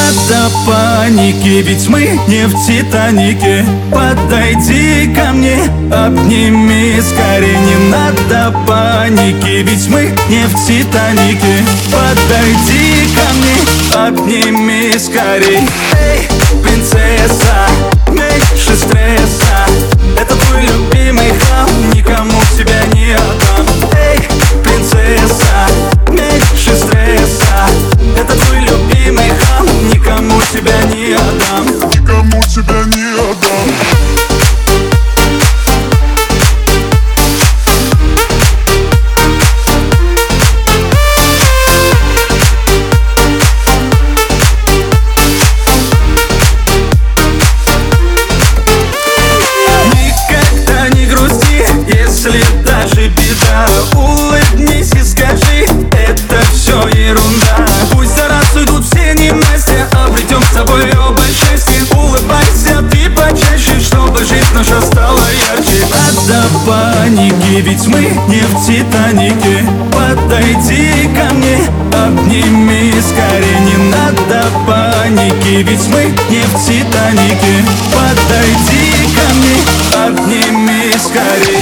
надо паники, ведь мы не в Титанике. Подойди ко мне, обними скорее. Не надо паники, ведь мы не в Титанике. Подойди ко мне, обними скорей. Эй, принцесса, меньше стресса. Это твой любимый хам, никому тебя не отдам. Эй, принцесса, меньше стресса. Это твой любимый хам, никому тебя не отдам. Никому тебя не отдам. Если даже беда, улыбнись и скажи, это все ерунда. Пусть за раз уйдут все ненастья, обретем с тобой оба счастье. Улыбайся ты почаще, чтобы жизнь наша стала ярче. Надо паники, ведь мы не в Титанике. Подойди ко мне, обними скорее. Не надо паники, ведь мы не в Титанике. Подойди ко мне, обними скорее.